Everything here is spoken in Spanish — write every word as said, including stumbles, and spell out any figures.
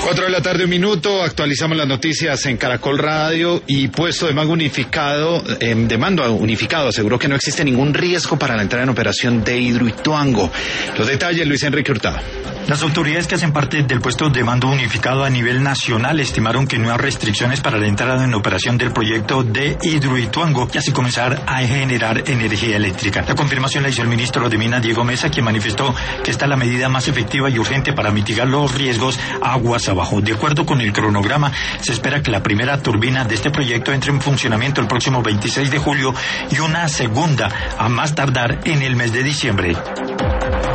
Cuatro de la tarde, un minuto, actualizamos las noticias en Caracol Radio y Puesto de Mando Unificado, eh, de Mando Unificado aseguró que no existe ningún riesgo para la entrada en operación de Hidroituango. Los detalles, Luis Enrique Hurtado. Las autoridades que hacen parte del Puesto de Mando Unificado a nivel nacional estimaron que no hay restricciones para la entrada en operación del proyecto de Hidroituango y así comenzar a generar energía eléctrica. La confirmación la hizo el ministro de Minas, Diego Mesa, quien manifestó que esta es la medida más efectiva y urgente para mitigar los riesgos aguas abajo. De acuerdo con el cronograma, se espera que la primera turbina de este proyecto entre en funcionamiento el próximo veintiséis de julio y una segunda a más tardar en el mes de diciembre.